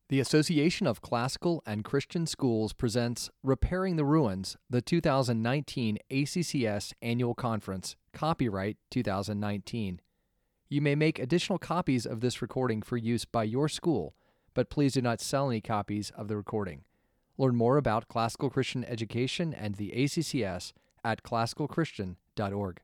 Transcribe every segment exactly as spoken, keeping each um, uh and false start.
The Association of Classical and Christian Schools presents Repairing the Ruins, the two thousand nineteen A C C S Annual Conference, copyright two thousand nineteen. You may make additional copies of this recording for use by your school, but please do not sell any copies of the recording. Learn more about classical Christian education and the A C C S at classical christian dot org.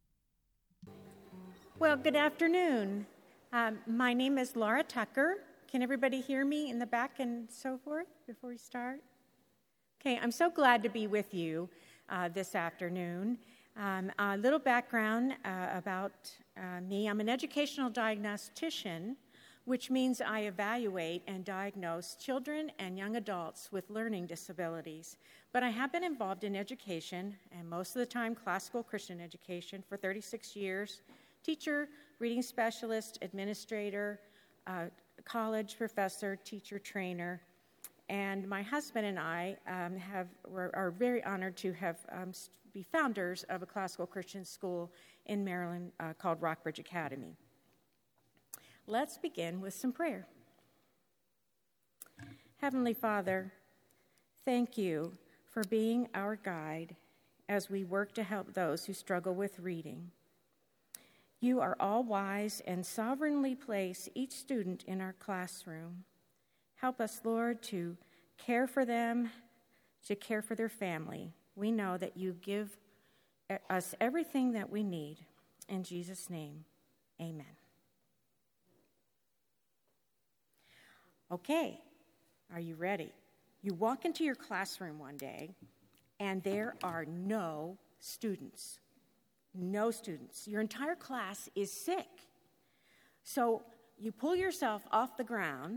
Well, good afternoon. Um, my name is Laura Tucker. Can everybody hear me in the back and so forth before we start? Okay, I'm so glad to be with you uh, this afternoon. Um, a little background uh, about uh, me. I'm an educational diagnostician, which means I evaluate and diagnose children and young adults with learning disabilities. But I have been involved in education, and most of the time classical Christian education, for thirty-six years. Teacher, reading specialist, administrator, uh, college professor, teacher, trainer. And my husband and I um, have were, are very honored to have um, be founders of a classical Christian school in Maryland uh, called Rockbridge Academy. Let's begin with some prayer. Heavenly Father, thank you for being our guide as we work to help those who struggle with reading. You are all-wise and sovereignly place each student in our classroom. Help us, Lord, to care for them, to care for their family. We know that you give us everything that we need. In Jesus' name, amen. Okay, are you ready? You walk into your classroom one day, and there are no students. No students. Your entire class is sick. So you pull yourself off the ground,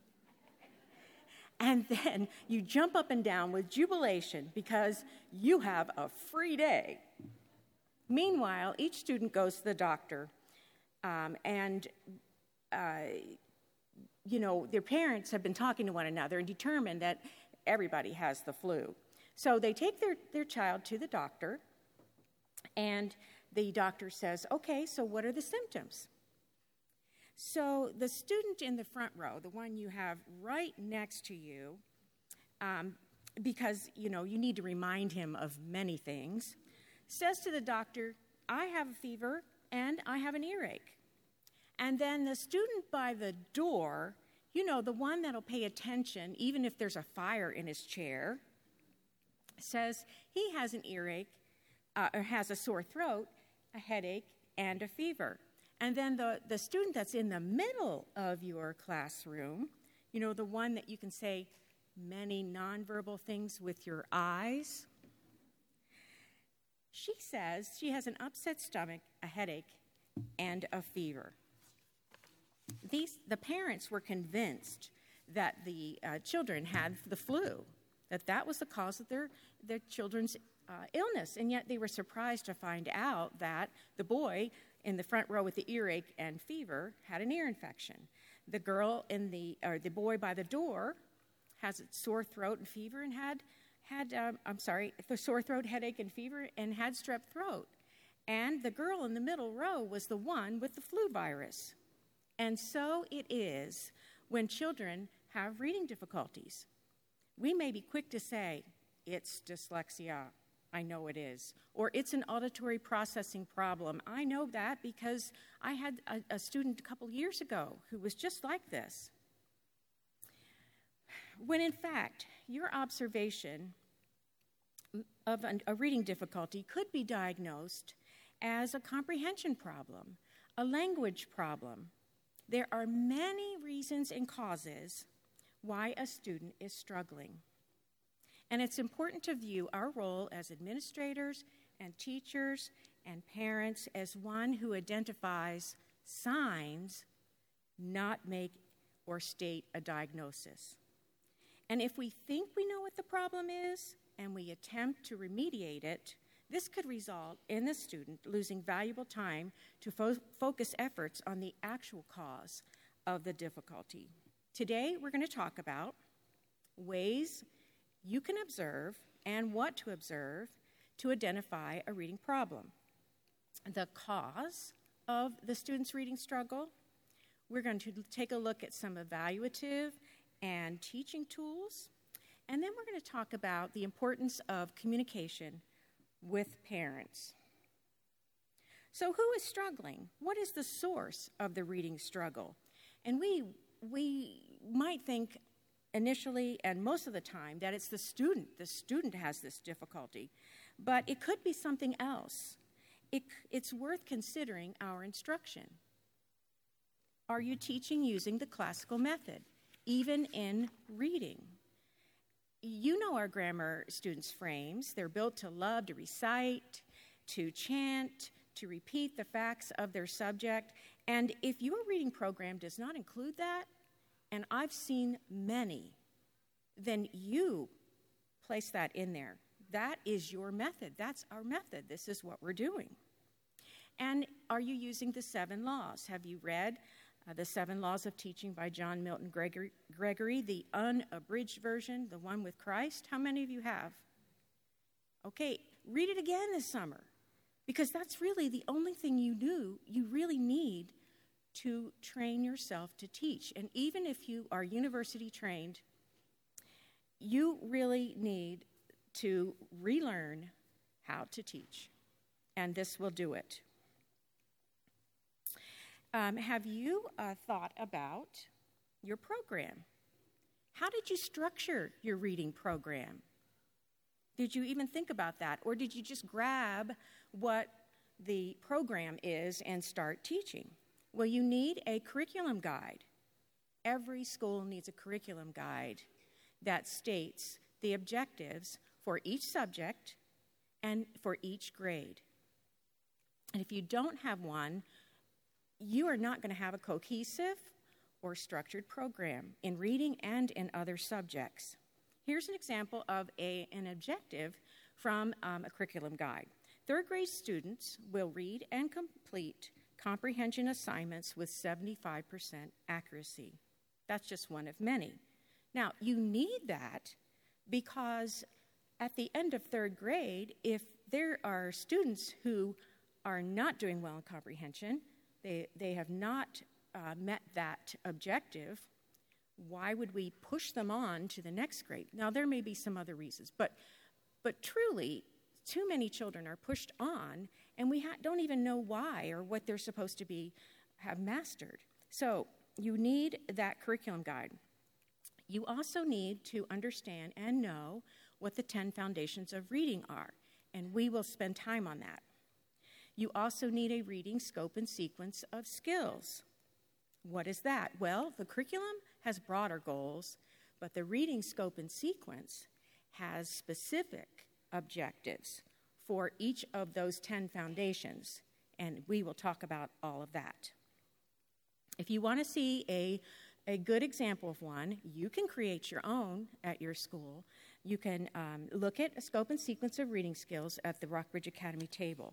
and then you jump up and down with jubilation because you have a free day. Meanwhile, each student goes to the doctor, um, and uh, you know, their parents have been talking to one another and determined that everybody has the flu. So they take their, their child to the doctor, and the doctor says, okay, so what are the symptoms? So the student in the front row, the one you have right next to you, um, because, you know, you need to remind him of many things, says to the doctor, I have a fever and I have an earache. And then the student by the door, you know, the one that'll pay attention even if there's a fire in his chair, says he has an earache, uh, or has a sore throat, a headache, and a fever. And then the, the student that's in the middle of your classroom, you know, the one that you can say many nonverbal things with your eyes, she says she has an upset stomach, a headache, and a fever. These, the parents were convinced that the uh, children had the flu, that that was the cause of their, their children's uh, illness, and yet they were surprised to find out that the boy in the front row with the earache and fever had an ear infection. The girl in the, or the boy by the door has a sore throat and fever and had, had um, I'm sorry, the sore throat, headache, and fever, and had strep throat. And the girl in the middle row was the one with the flu virus. And so it is when children have reading difficulties. We may be quick to say, it's dyslexia. I know it is. Or it's an auditory processing problem. I know that because I had a, a student a couple years ago who was just like this. When in fact, your observation of an, a reading difficulty could be diagnosed as a comprehension problem, a language problem. There are many reasons and causes why a student is struggling. And it's important to view our role as administrators and teachers and parents as one who identifies signs, not make or state a diagnosis. And if we think we know what the problem is and we attempt to remediate it, this could result in the student losing valuable time to fo- focus efforts on the actual cause of the difficulty. Today, we're going to talk about ways you can observe and what to observe to identify a reading problem, the cause of the student's reading struggle. We're going to take a look at some evaluative and teaching tools. And then we're going to talk about the importance of communication with parents. So who is struggling? What is the source of the reading struggle? And we we might think initially and most of the time that it's the student. The student has this difficulty. But it could be something else. It, it's worth considering our instruction. Are you teaching using the classical method, even in reading? You know our grammar students' frames. They're built to love to recite, to chant, to repeat the facts of their subject. And if your reading program does not include that, and I've seen many, then you place that in there. That is your method. That's our method. This is what we're doing. And are you using the seven laws? Have you read uh, the seven laws of teaching by John Milton Gregory, Gregory, the unabridged version, the one with Christ? How many of you have? Okay, read it again this summer, because that's really the only thing you do, you really need to train yourself to teach. And even if you are university trained, you really need to relearn how to teach. And this will do it. Um, have you uh, thought about your program? How did you structure your reading program? Did you even think about that? Or did you just grab what the program is and start teaching? Well, you need a curriculum guide. Every school needs a curriculum guide that states the objectives for each subject and for each grade. And if you don't have one, you are not going to have a cohesive or structured program in reading and in other subjects. Here's an example of a, an objective from um, a curriculum guide. Third grade students will read and complete comprehension assignments with seventy-five percent accuracy. That's just one of many. Now, you need that because at the end of third grade, if there are students who are not doing well in comprehension, they, they have not uh, met that objective, why would we push them on to the next grade? Now, there may be some other reasons, but, but truly, too many children are pushed on, and we ha- don't even know why or what they're supposed to be have mastered. So you need that curriculum guide. You also need to understand and know what the ten foundations of reading are, and we will spend time on that. You also need a reading scope and sequence of skills. What is that? Well, the curriculum has broader goals, but the reading scope and sequence has specific objectives for each of those ten foundations, and we will talk about all of that. If you want to see a, a good example of one, you can create your own at your school. You can um, look at a scope and sequence of reading skills at the Rockbridge Academy table.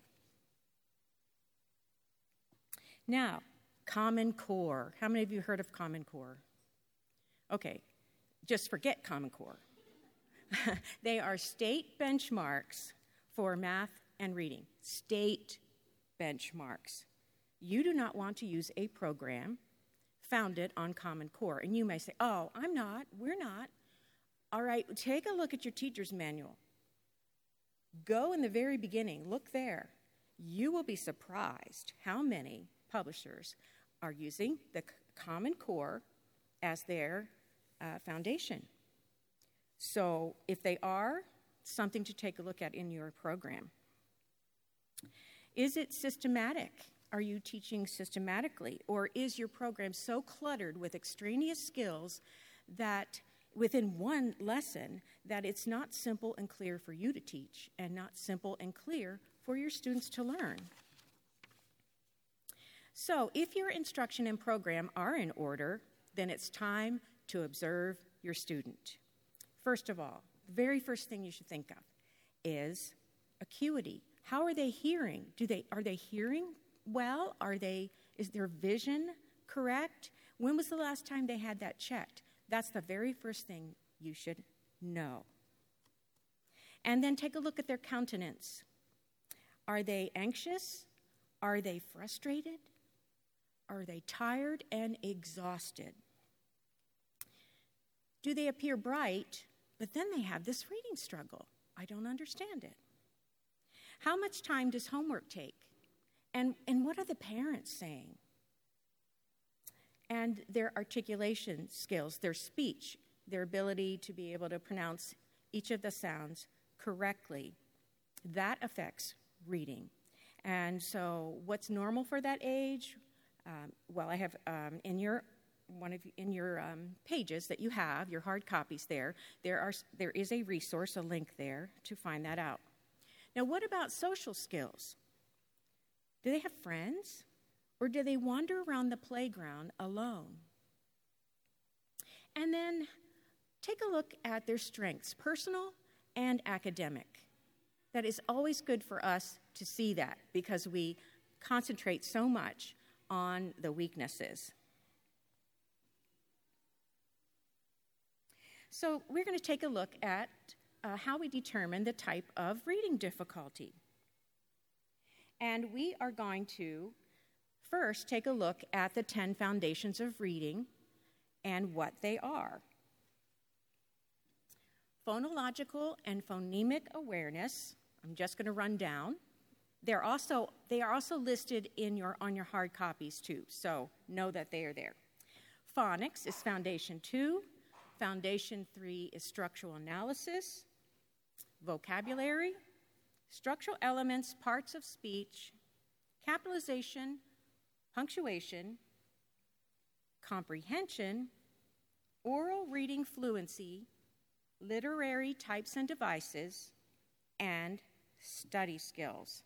Now, Common Core. How many of you heard of Common Core? Okay, just forget Common Core. They are state benchmarks for math and reading. State benchmarks. You do not want to use a program founded on Common Core. And you may say, oh, I'm not, we're not. All right, take a look at your teacher's manual. Go in the very beginning, look there. You will be surprised how many publishers are using the Common Core as their uh, foundation. So if they are, something to take a look at in your program. Is it systematic? Are you teaching systematically? Or is your program so cluttered with extraneous skills that within one lesson that it's not simple and clear for you to teach and not simple and clear for your students to learn? So if your instruction and program are in order, then it's time to observe your student. First of all, the very first thing you should think of is acuity. How are they hearing? Do they are they hearing well? Are they is their vision correct? When was the last time they had that checked? That's the very first thing you should know. And then take a look at their countenance. Are they anxious? Are they frustrated? Are they tired and exhausted? do they appear bright, but then they have this reading struggle? I don't understand it. How much time does homework take? And, and what are the parents saying? And their articulation skills, their speech, their ability to be able to pronounce each of the sounds correctly, that affects reading. And so what's normal for that age? Um, well, I have um, in your one of in your um, pages that you have, your hard copies there, there are there is a resource, a link there to find that out. Now, what about social skills? Do they have friends? Or do they wander around the playground alone? And then take a look at their strengths, personal and academic. That is always good for us to see that because we concentrate so much on the weaknesses. So we're going to take a look at uh, how we determine the type of reading difficulty. And we are going to first take a look at the ten foundations of reading and what they are. Phonological and phonemic awareness, I'm just going to run down. They're also, they are also listed in your, on your hard copies too, so know that they are there. Phonics is foundation two. Foundation three is structural analysis. Vocabulary, structural elements, parts of speech, capitalization, punctuation, comprehension, oral reading fluency, literary types and devices, and study skills.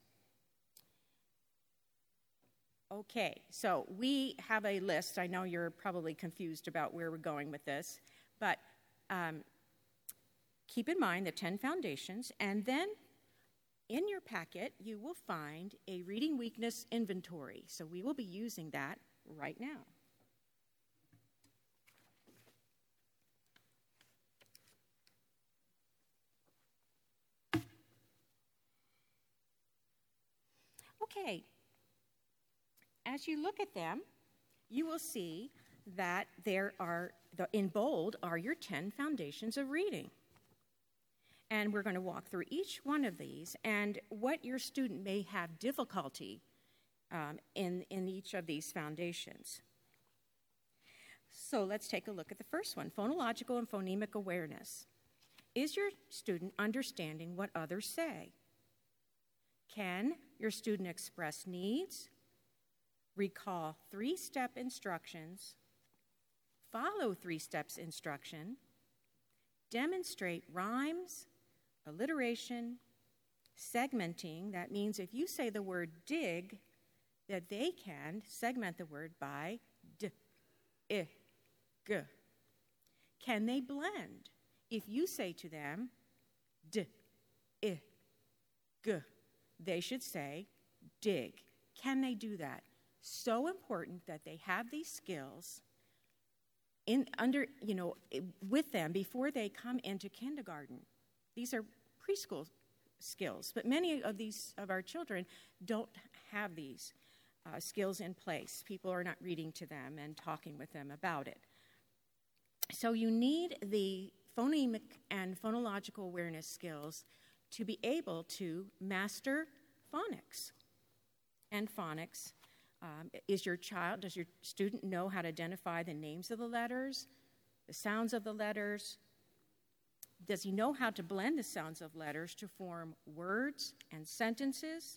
Okay, so we have a list. I know you're probably confused about where we're going with this, but um, keep in mind the ten foundations, and then in your packet, you will find a reading weakness inventory. So we will be using that right now. Okay. As you look at them, you will see that there are, the, in bold, are your ten foundations of reading. And we're going to walk through each one of these and what your student may have difficulty um, in, in each of these foundations. So let's take a look at the first one, phonological and phonemic awareness. Is your student understanding what others say? Can your student express needs, recall three-step instructions, follow three-steps instruction, demonstrate rhymes, alliteration, segmenting? That means if you say the word dig, that they can segment the word by d, I, g. Can they blend? If you say to them d, I, g, they should say dig. Can they do that? So important that they have these skills in under, you know, with them before they come into kindergarten. These are preschool skills, but many of these of our children don't have these uh, skills in place. People are not reading to them and talking with them about it. So you need the phonemic and phonological awareness skills to be able to master phonics. And phonics, um, is your child, does your student know how to identify the names of the letters, the sounds of the letters? Does he know how to blend the sounds of letters to form words and sentences?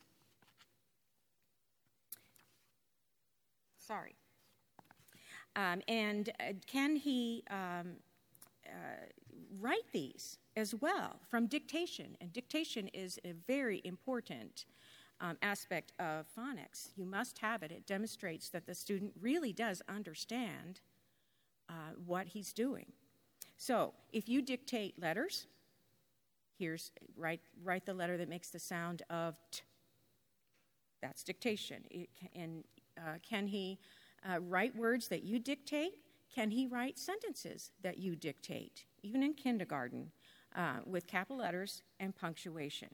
Sorry. Um, and uh, can he um, uh, write these as well from dictation? And dictation is a very important um, aspect of phonics. You must have it. It demonstrates that the student really does understand uh, what he's doing. So if you dictate letters, here's, write, write the letter that makes the sound of t. That's dictation. It can, and uh, can he uh, write words that you dictate? Can he write sentences that you dictate, even in kindergarten, uh, with capital letters and punctuation?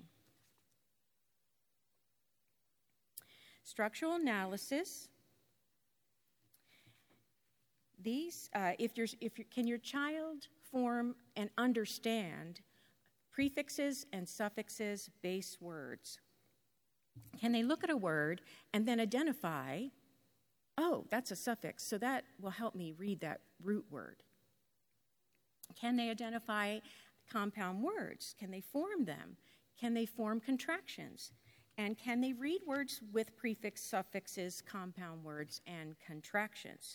Structural analysis. These, uh, if you're, if you're, can your child form and understand prefixes and suffixes, base words? Can they look at a word and then identify, oh, that's a suffix, so that will help me read that root word? Can they identify compound words? Can they form them? Can they form contractions? And can they read words with prefix, suffixes, compound words, and contractions?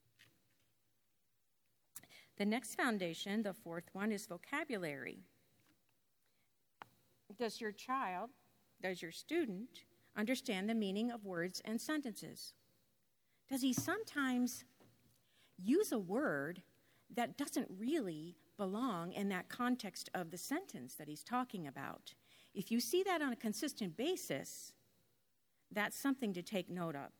The next foundation, the fourth one, is vocabulary. Does your child, does your student understand the meaning of words and sentences? Does he sometimes use a word that doesn't really belong in that context of the sentence that he's talking about? If you see that on a consistent basis, that's something to take note of.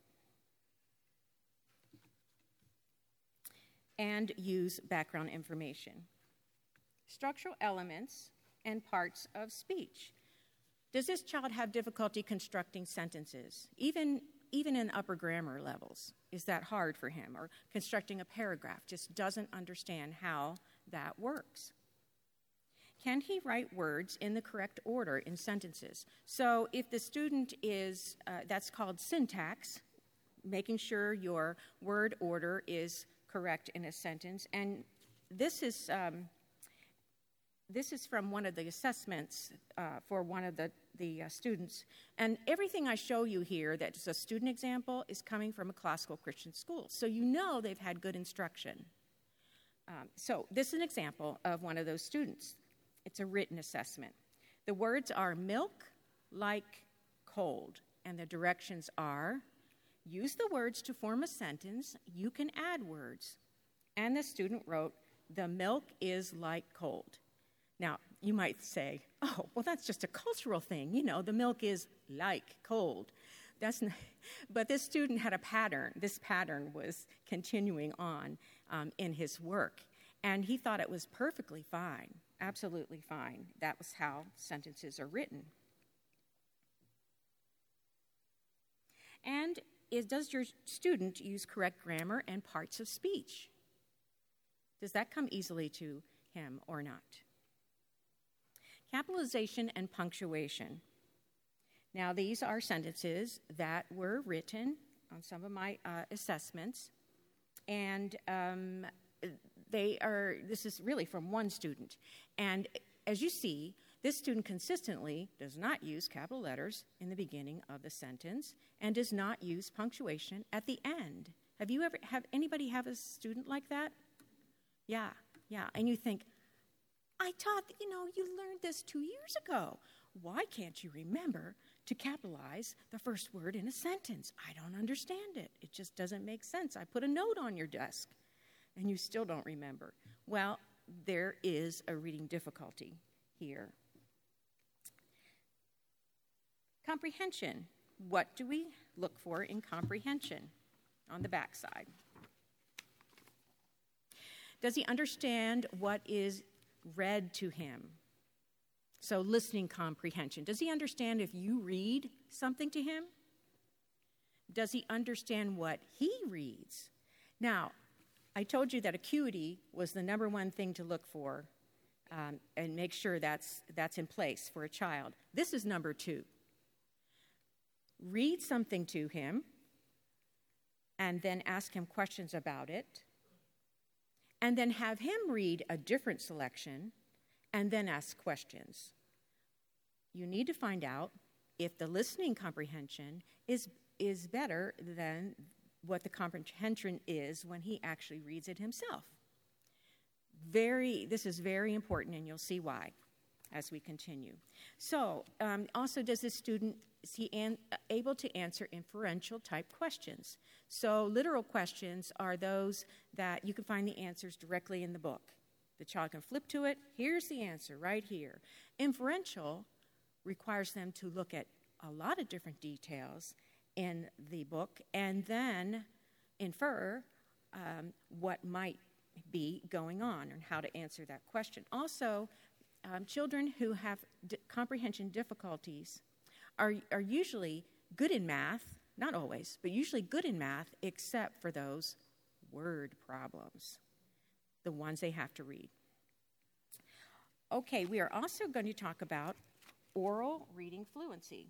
And use background information. Structural elements and parts of speech. Does this child have difficulty constructing sentences, even, even in upper grammar levels? Is that hard for him? Or constructing a paragraph, just doesn't understand how that works? Can he write words in the correct order in sentences? So if the student is, uh, that's called syntax, making sure your word order is correct in a sentence. And this is um, this is from one of the assessments uh, for one of the, the uh, students. And everything I show you here that is a student example is coming from a classical Christian school. So you know they've had good instruction. Um, so this is an example of one of those students. It's a written assessment. The words are milk, like, cold. And the directions are, use the words to form a sentence. You can add words. And the student wrote, the milk is like cold. Now, you might say, oh, well, that's just a cultural thing. You know, the milk is like cold. That's not, but this student had a pattern. This pattern was continuing on um, in his work. And he thought it was perfectly fine, absolutely fine. That was how sentences are written. And is, does your student use correct grammar and parts of speech? Does that come easily to him or not? Capitalization and punctuation. Now, these are sentences that were written on some of my uh, assessments, and um, they are, this is really from one student. And as you see, this student consistently does not use capital letters in the beginning of the sentence and does not use punctuation at the end. Have you ever, have anybody have a student like that? Yeah, yeah, and you think, I taught, you know, you learned this two years ago. Why can't you remember to capitalize the first word in a sentence? I don't understand it. It just doesn't make sense. I put a note on your desk, and you still don't remember. Well, there is a reading difficulty here. Comprehension. What do we look for in comprehension on the backside? Does he understand what is read to him? So listening comprehension. Does he understand if you read something to him? Does he understand what he reads? Now, I told you that acuity was the number one thing to look for um, and make sure that's, that's in place for a child. This is number two. Read something to him and then ask him questions about it, and then have him read a different selection and then ask questions. You need to find out if the listening comprehension is, is better than what the comprehension is when he actually reads it himself. Very, this is very important, and you'll see why as we continue. So, um, also, does this student, is he an, able to answer inferential type questions? So, literal questions are those that you can find the answers directly in the book. The child can flip to it, here's the answer right here. Inferential requires them to look at a lot of different details in the book and then infer um, what might be going on and how to answer that question. Also, um, children who have d- comprehension difficulties are, are usually good in math, not always, but usually good in math, except for those word problems, the ones they have to read. Okay, we are also going to talk about oral reading fluency.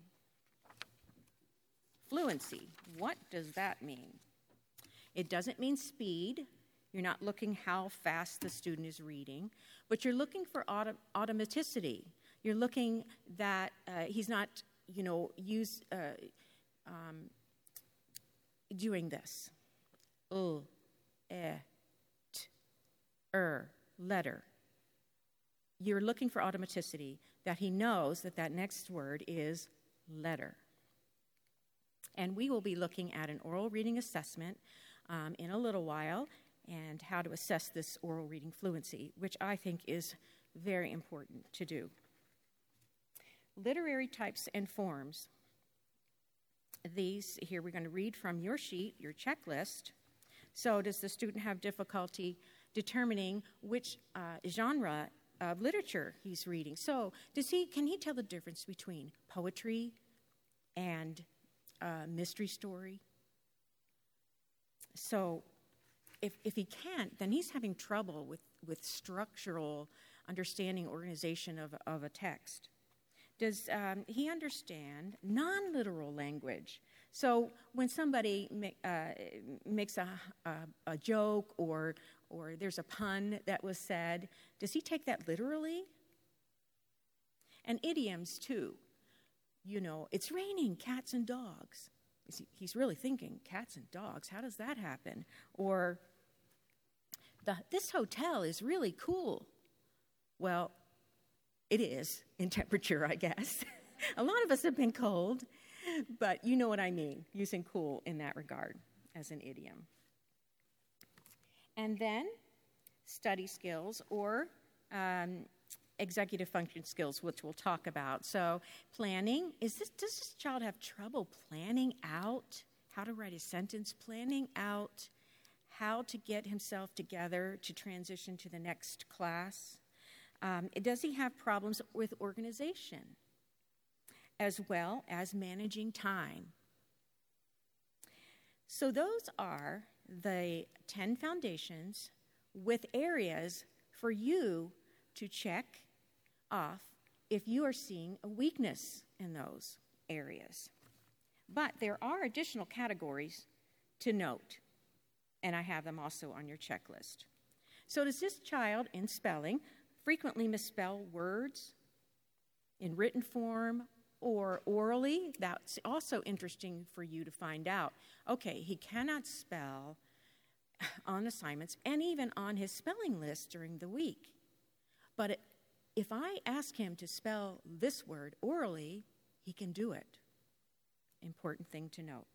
Fluency, what does that mean? It doesn't mean speed. You're not looking how fast the student is reading, but you're looking for autom- automaticity. You're looking that uh, he's not, you know, use, uh, um, doing this. L, eh, t, er, letter. You're looking for automaticity, that he knows that that next word is letter. And we will be looking at an oral reading assessment um, in a little while, and how to assess this oral reading fluency, which I think is very important to do. Literary types and forms. These, here we're going to read from your sheet, your checklist. So does the student have difficulty determining which uh, genre of literature he's reading? So does he, can he tell the difference between poetry and uh, mystery story? So if, if he can't, then he's having trouble with, with structural understanding, organization of, of a text. Does um, he understand non-literal language? So when somebody ma- uh, makes a, a, a joke or, or there's a pun that was said, does he take that literally? And idioms, too. You know, it's raining cats and dogs. He's really thinking, cats and dogs, how does that happen? Or, the, this hotel is really cool. Well, it is in temperature, I guess. A lot of us have been cold, but you know what I mean, using cool in that regard as an idiom. And then study skills or um, executive function skills, which we'll talk about. So planning, is this, does this child have trouble planning out how to write a sentence, planning out how to get himself together to transition to the next class? Um, does he have problems with organization, as well as managing time? So those are the ten foundations with areas for you to check off if you are seeing a weakness in those areas. But there are additional categories to note, and I have them also on your checklist. So does this child in spelling frequently misspell words in written form or orally? That's also interesting for you to find out. Okay, he cannot spell on assignments and even on his spelling list during the week. But it, if I ask him to spell this word orally, he can do it. Important thing to note.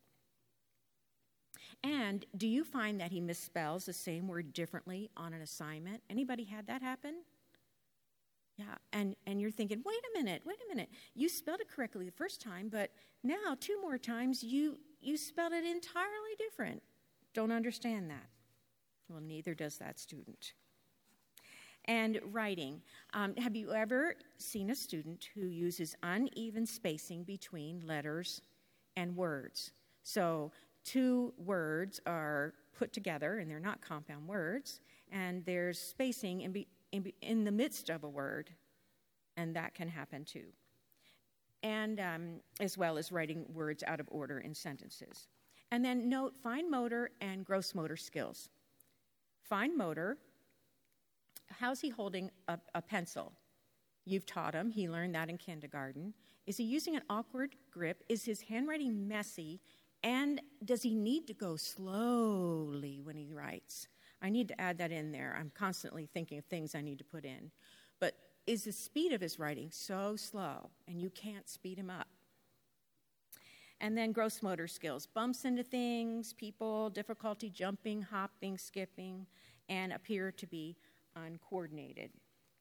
And do you find that he misspells the same word differently on an assignment? Anybody had that happen? Yeah, and, and you're thinking, wait a minute, wait a minute. You spelled it correctly the first time, but now two more times you, you spelled it entirely different. Don't understand that. Well, neither does that student. And writing. Um, have you ever seen a student who uses uneven spacing between letters and words? So two words are put together, and they're not compound words, and there's spacing in, be, in, be, in the midst of a word, and that can happen too. And um, as well as writing words out of order in sentences. And then note fine motor and gross motor skills. Fine motor, how's he holding a, a pencil? You've taught him. He learned that in kindergarten. Is he using an awkward grip? Is his handwriting messy? And does he need to go slowly when he writes? I need to add that in there. I'm constantly thinking of things I need to put in. But is the speed of his writing so slow and you can't speed him up? And then gross motor skills. Bumps into things, people, difficulty jumping, hopping, skipping, and appear to be uncoordinated.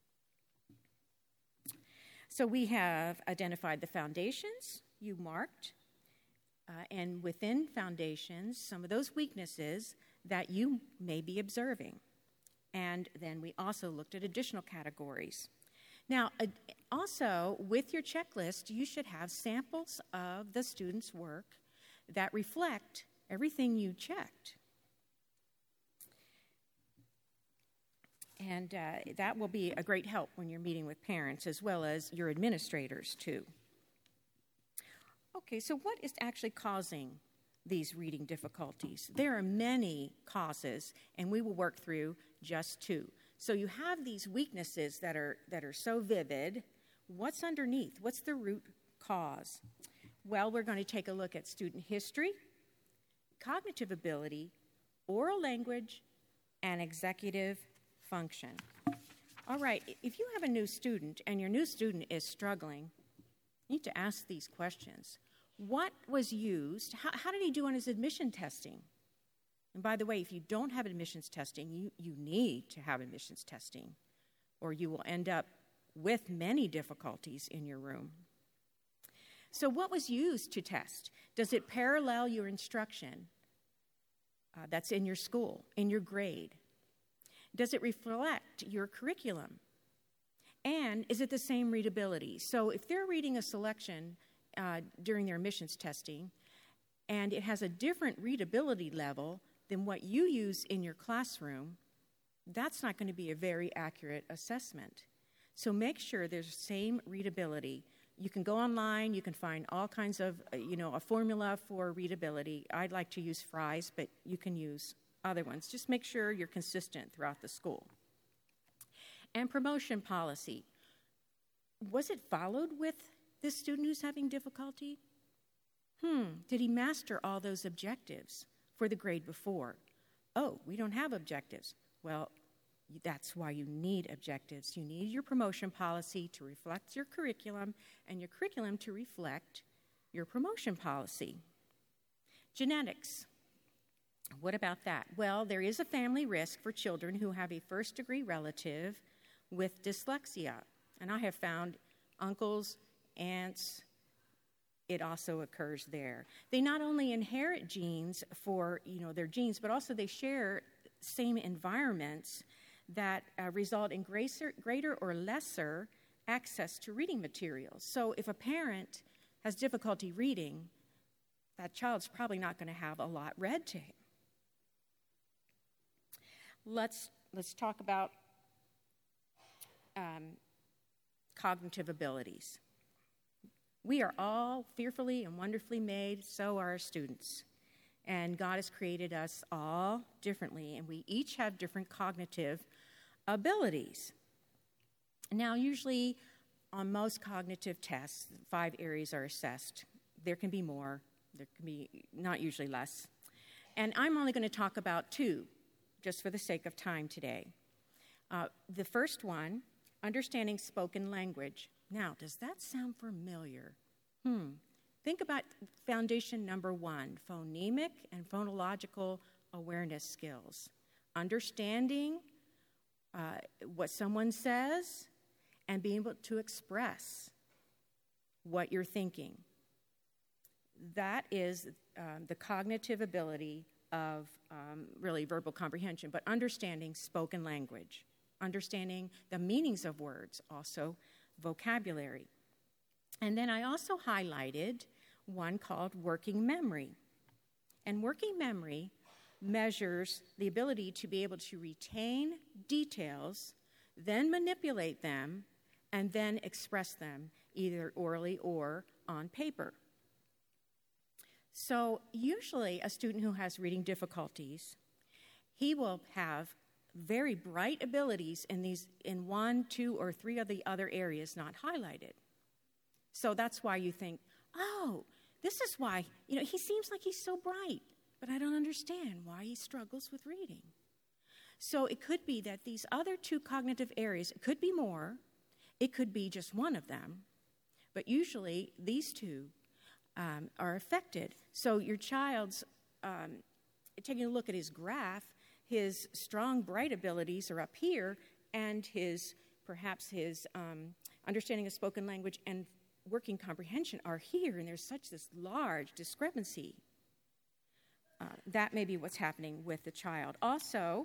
So we have identified the foundations you marked. Uh, and within foundations, some of those weaknesses that you may be observing. And then we also looked at additional categories. Now, uh, also, with your checklist, you should have samples of the student's work that reflect everything you checked. And uh, that will be a great help when you're meeting with parents as well as your administrators, too. Okay, so what is actually causing these reading difficulties? There are many causes, and we will work through just two. So you have these weaknesses that are that are so vivid. What's underneath? What's the root cause? Well, we're going to take a look at student history, cognitive ability, oral language, and executive function. All right, if you have a new student and your new student is struggling, you need to ask these questions. What was used? How, how did he do on his admission testing? And by the way, if you don't have admissions testing, you, you need to have admissions testing, or you will end up with many difficulties in your room. So what was used to test? Does it parallel your instruction uh, that's in your school, in your grade? Does it reflect your curriculum? And is it the same readability? So if they're reading a selection uh, during their admissions testing, and it has a different readability level than what you use in your classroom, that's not going to be a very accurate assessment. So make sure there's the same readability. You can go online, you can find all kinds of, uh, you know, a formula for readability. I'd like to use Fry's, but you can use other ones. Just make sure you're consistent throughout the school. And promotion policy. Was it followed with this student who's having difficulty? Hmm, did he master all those objectives for the grade before? Oh, we don't have objectives. Well, that's why you need objectives. You need your promotion policy to reflect your curriculum, and your curriculum to reflect your promotion policy. Genetics. What about that? Well, there is a family risk for children who have a first-degree relative with dyslexia. And I have found uncles, aunts, it also occurs there. They not only inherit genes for, you know, their genes, but also they share same environments that uh, result in greater, greater or lesser access to reading materials. So if a parent has difficulty reading, that child's probably not going to have a lot read to him. Let's, let's talk about um, cognitive abilities. We are all fearfully and wonderfully made, so are our students. And God has created us all differently, and we each have different cognitive abilities. Now, usually on most cognitive tests, five areas are assessed. There can be more. There can be not usually less. And I'm only going to talk about two, just for the sake of time today. Uh, the first one, understanding spoken language. Now, does that sound familiar? Hmm. Think about foundation number one, phonemic and phonological awareness skills. Understanding uh, what someone says and being able to express what you're thinking. That is um, the cognitive ability of um, really verbal comprehension, but understanding spoken language, understanding the meanings of words, also vocabulary. And then I also highlighted one called working memory. And working memory measures the ability to be able to retain details, then manipulate them, and then express them either orally or on paper. So usually a student who has reading difficulties, he will have very bright abilities in these in one, two, or three of the other areas not highlighted. So that's why you think, oh, this is why, you know, he seems like he's so bright, but I don't understand why he struggles with reading. So it could be that these other two cognitive areas, it could be more, it could be just one of them, but usually these two um, are affected. So your child's, um, taking a look at his graph, his strong, bright abilities are up here, and his, perhaps his um, understanding of spoken language and working comprehension are here, and there's such this large discrepancy. Uh, that may be what's happening with the child. Also,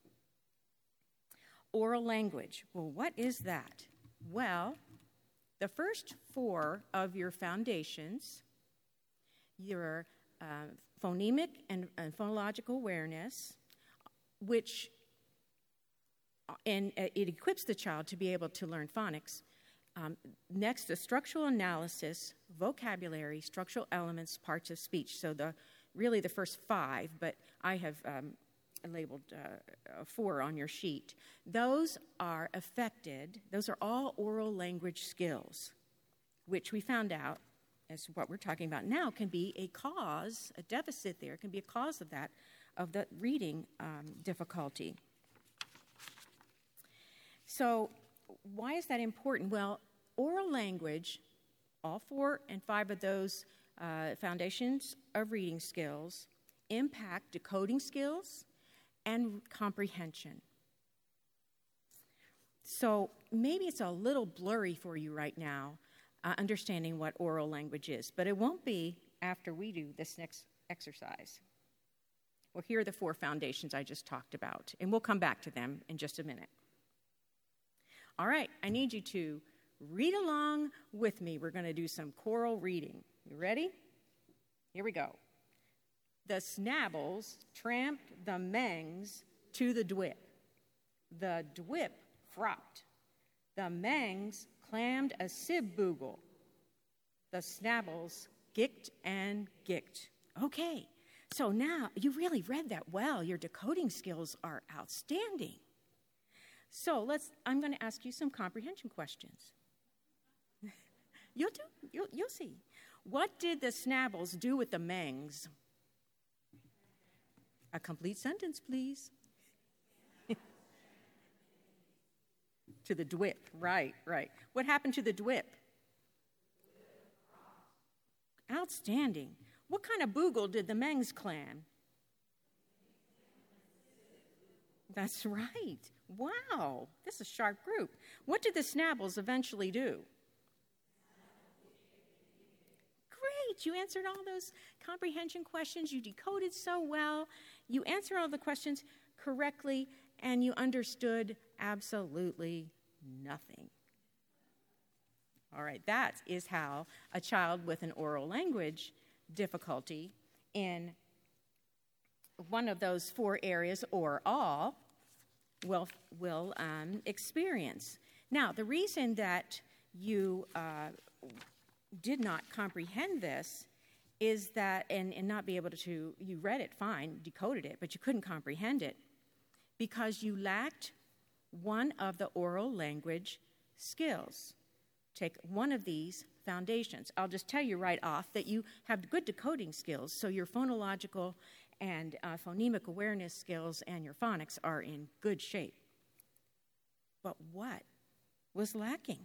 oral language. Well, what is that? Well, the first four of your foundations, your uh, phonemic and, and phonological awareness, which and it equips the child to be able to learn phonics. Um, next, the structural analysis, vocabulary, structural elements, parts of speech. So the really the first five, but I have um, labeled uh, four on your sheet. Those are affected, those are all oral language skills, which we found out, as what we're talking about now, can be a cause, a deficit there, can be a cause of that, of the reading um, difficulty. So why is that important? Well, oral language, all four and five of those uh, foundations of reading skills, impact decoding skills and comprehension. So maybe it's a little blurry for you right now, uh, understanding what oral language is, but it won't be after we do this next exercise. Well, here are the four foundations I just talked about, and we'll come back to them in just a minute. All right, I need you to read along with me. We're going to do some choral reading. You ready? Here we go. The Snabbles tramped the Mengs to the Dwip. The Dwip fropped. The Mengs clammed a sib-boogle. The Snabbles gicked and gicked. Okay, so now you really read that well. Your decoding skills are outstanding. So let's. I'm going to ask you some comprehension questions. You'll do. You'll, you'll see. What did the Snabbles do with the Mengs? A complete sentence, please. To the Dwip. Right, right. What happened to the Dwip? Outstanding. What kind of boogle did the Mengs clam? That's right. Wow, this is a sharp group. What did the Snabbles eventually do? Great, you answered all those comprehension questions. You decoded so well. You answered all the questions correctly, and you understood absolutely nothing. All right, that is how a child with an oral language difficulty in one of those four areas or all will, will um, experience. Now, the reason that you uh, did not comprehend this is that, and, and not be able to, you read it fine, decoded it, but you couldn't comprehend it because you lacked one of the oral language skills. Take one of these foundations. I'll just tell you right off that you have good decoding skills, so your phonological and uh, phonemic awareness skills and your phonics are in good shape. But what was lacking?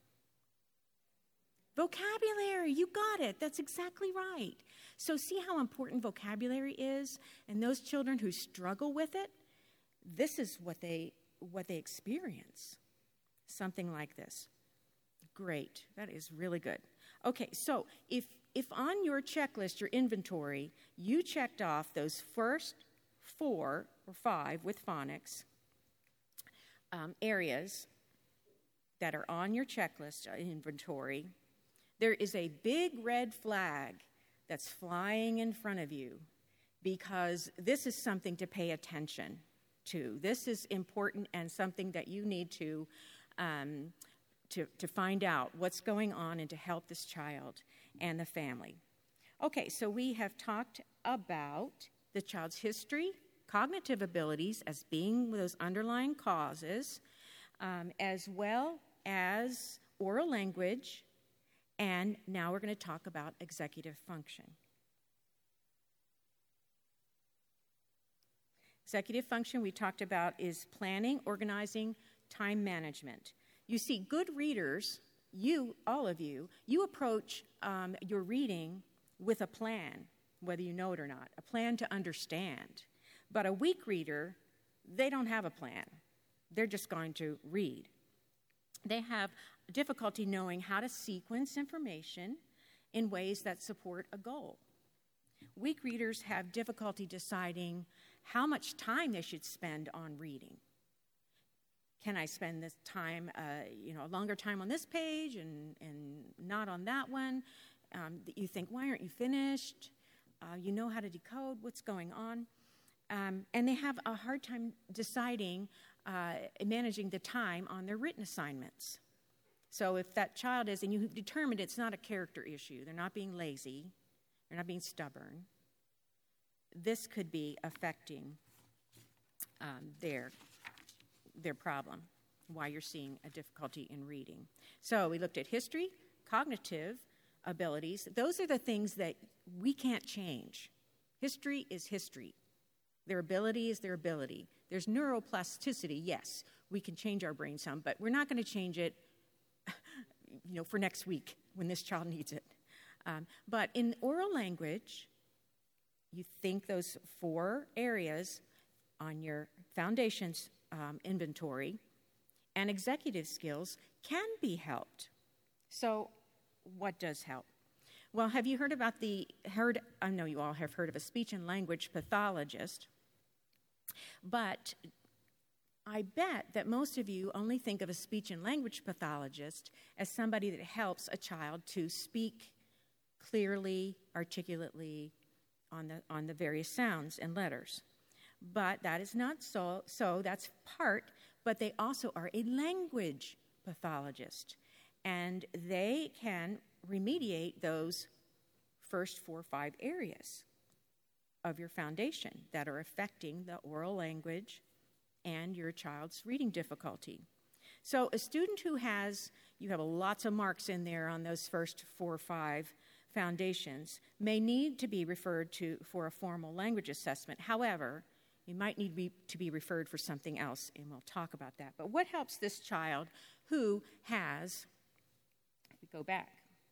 Vocabulary, you got it. That's exactly right. So see how important vocabulary is? And those children who struggle with it, this is what they what they experience. Something like this. Great. That is really good. Okay, so if if on your checklist, your inventory, you checked off those first four or five with phonics um, areas that are on your checklist uh, inventory, there is a big red flag that's flying in front of you because this is something to pay attention to. This is important and something that you need to um, to, to find out what's going on and to help this child and the family. Okay, so we have talked about the child's history, cognitive abilities as being those underlying causes, um, as well as oral language, and now we're going to talk about executive function. Executive function we talked about is planning, organizing, time management. You see, good readers, you, all of you, you approach um, your reading with a plan, whether you know it or not, a plan to understand. But a weak reader, they don't have a plan. They're just going to read. They have difficulty knowing how to sequence information in ways that support a goal. Weak readers have difficulty deciding how much time they should spend on reading. Can I spend this time, uh, you know, a longer time on this page and, and not on that one? Um, you think, why aren't you finished? Uh, you know how to decode what's going on. Um, and they have a hard time deciding uh, managing the time on their written assignments. So if that child is, and you've determined it's not a character issue, they're not being lazy, they're not being stubborn, this could be affecting um, their, their problem, why you're seeing a difficulty in reading. So we looked at history, cognitive abilities. Those are the things that we can't change. History is history. Their ability is their ability. There's neuroplasticity, yes. We can change our brain some, but we're not going to change it you know, for next week when this child needs it. Um, but in oral language, you think those four areas on your foundations um, inventory and executive skills can be helped. So what does help? Well, have you heard about the, heard, I know you all have heard of a speech and language pathologist, but I bet that most of you only think of a speech and language pathologist as somebody that helps a child to speak clearly, articulately on the, on the various sounds and letters. But that is not so, so that's part, but they also are a language pathologist, and they can remediate those first four or five areas of your foundation that are affecting the oral language and your child's reading difficulty. So a student who has, you have lots of marks in there on those first four or five foundations, may need to be referred to for a formal language assessment. However, you might need to be, to be referred for something else, and we'll talk about that. But what helps this child who has, if we go back,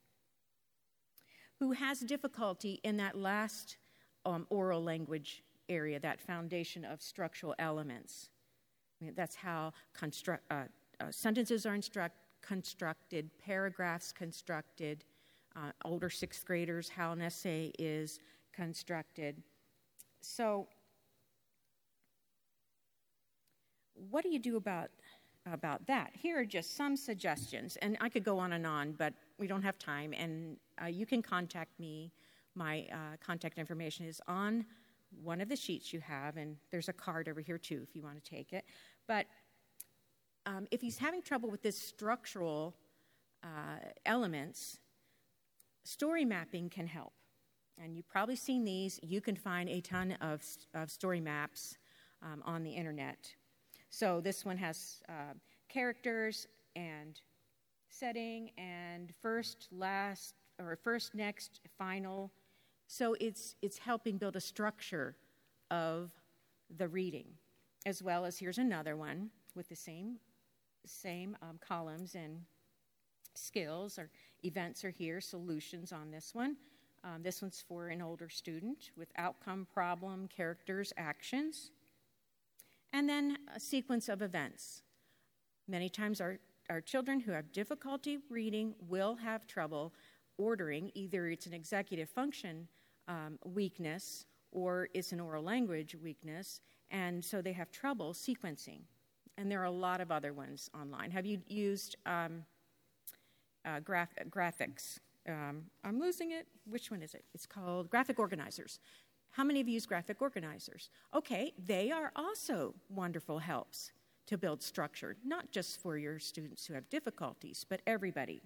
who has difficulty in that last um, oral language area, that foundation of structural elements? I mean, that's how construct, uh, uh, sentences are instruct, constructed, paragraphs constructed, uh, older sixth graders, how an essay is constructed. So what do you do about, about that? Here are just some suggestions, and I could go on and on, but we don't have time, and uh, you can contact me. My uh, contact information is on one of the sheets you have, and there's a card over here too if you want to take it. But um, if he's having trouble with this structural uh, elements, story mapping can help. And you've probably seen these. You can find a ton of, of story maps um, on the internet. So this one has uh, characters and setting and first, last, or first, next, final. So it's it's helping build a structure of the reading, as well as here's another one with the same same um, columns and skills, or events are here, solutions on this one. Um, this one's for an older student with outcome, problem, characters, actions, and then a sequence of events. Many times our, our children who have difficulty reading will have trouble ordering. Either it's an executive function um, weakness or it's an oral language weakness, and so they have trouble sequencing. And there are a lot of other ones online. Have you used um, uh, graph- graphics? Um, I'm losing it. Which one is it? It's called graphic organizers. How many of you use graphic organizers? Okay, they are also wonderful helps to build structure, not just for your students who have difficulties, but everybody.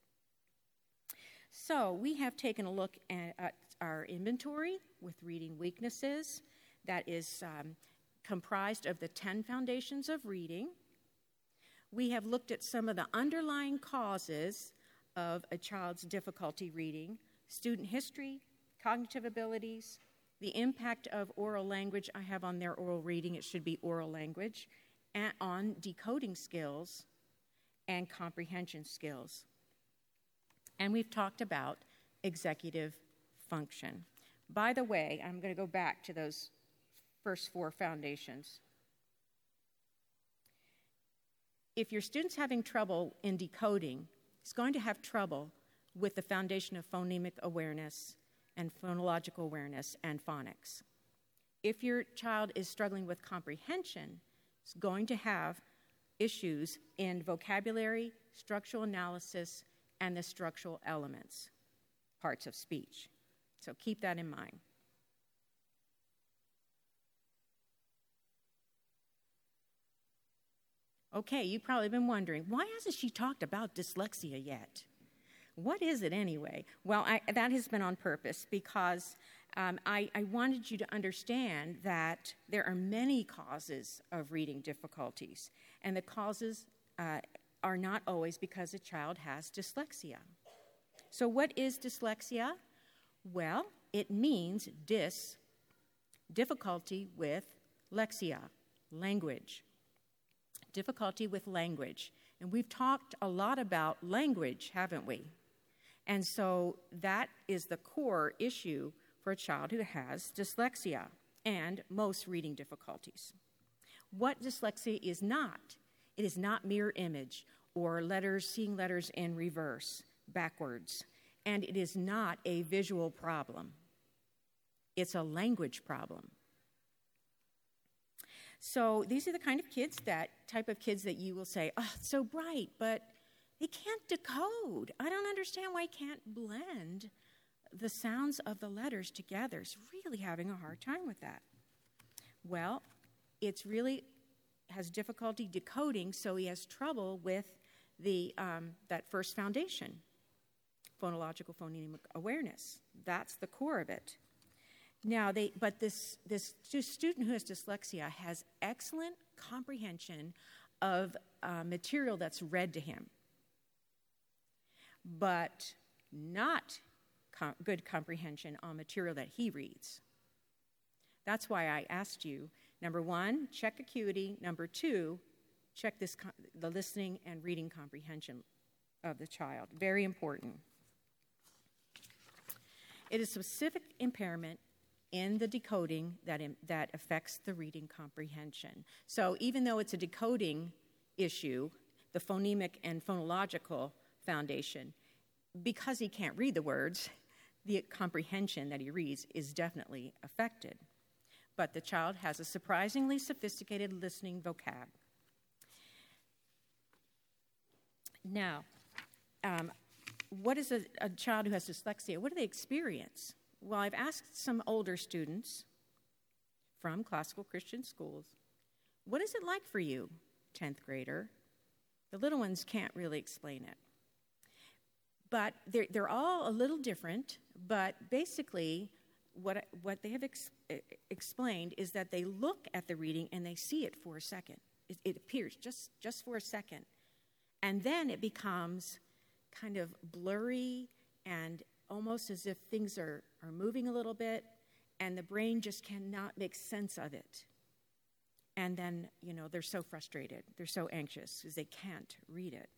So we have taken a look at, at our inventory with reading weaknesses that is um, comprised of the ten foundations of reading. We have looked at some of the underlying causes of a child's difficulty reading, student history, cognitive abilities, the impact of oral language I have on their oral reading, it should be oral language, and on decoding skills and comprehension skills. And we've talked about executive function. By the way, I'm going to go back to those first four foundations. If your student's having trouble in decoding, he's going to have trouble with the foundation of phonemic awareness and phonological awareness and phonics. If your child is struggling with comprehension, he's going to have issues in vocabulary, structural analysis, and the structural elements, parts of speech. So keep that in mind. Okay, you've probably been wondering, why hasn't she talked about dyslexia yet? What is it anyway? Well, I, that has been on purpose because um, I, I wanted you to understand that there are many causes of reading difficulties, and the causes uh, are not always because a child has dyslexia. So what is dyslexia? Well, it means dys, difficulty with lexia, language. Difficulty with language. And we've talked a lot about language, haven't we? And so that is the core issue for a child who has dyslexia and most reading difficulties. What dyslexia is not, it is not mirror image or letters, seeing letters in reverse, backwards. And it is not a visual problem. It's a language problem. So these are the kind of kids that, type of kids that you will say, oh, it's so bright, but they can't decode. I don't understand why he can't blend the sounds of the letters together. He's really having a hard time with that. Well, it's really has difficulty decoding, so he has trouble with the um, that first foundation, phonological phonemic awareness. That's the core of it. Now, they, but this, this student who has dyslexia has excellent comprehension of uh, material that's read to him, but not com- good comprehension on material that he reads. That's why I asked you, number one, check acuity. Number two, check this com- the listening and reading comprehension of the child. Very important. It is specific impairment in the decoding that, in, that affects the reading comprehension. So even though it's a decoding issue, the phonemic and phonological foundation, because he can't read the words, the comprehension that he reads is definitely affected. But the child has a surprisingly sophisticated listening vocab. Now, um, what is a, a child who has dyslexia? What do they experience? Well, I've asked some older students from classical Christian schools, what is it like for you, tenth grader? The little ones can't really explain it. But they're, they're all a little different, but basically what, what they have ex- explained is that they look at the reading and they see it for a second. It, it appears just, just for a second. And then it becomes kind of blurry and almost as if things are, are moving a little bit, and the brain just cannot make sense of it. And then, you know, they're so frustrated. They're so anxious because they can't read it.